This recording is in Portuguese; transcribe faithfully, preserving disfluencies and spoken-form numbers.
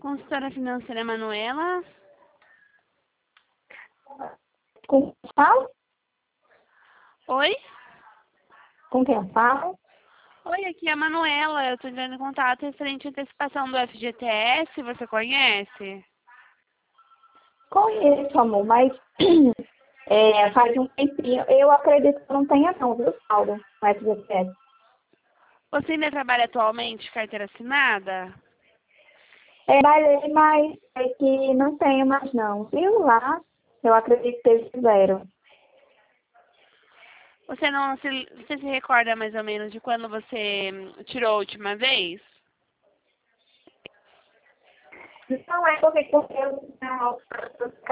Consultora financeira Manuela. Com quem eu falo? Oi? Com quem eu falo? Oi, aqui é a Manuela. Eu estou entrando em contato referente à antecipação do F G T S. Você conhece? Conheço, amor, mas é, faz um tempinho. Eu acredito que não tenha não, viu, Paulo? No F G T S. Você ainda trabalha atualmente carteira assinada? É, trabalhei, mas é que não tenho mais não. Viu lá? Eu acredito que eles fizeram. Você não se, você se recorda mais ou menos de quando você hum, tirou a última vez? Não é porque porque eu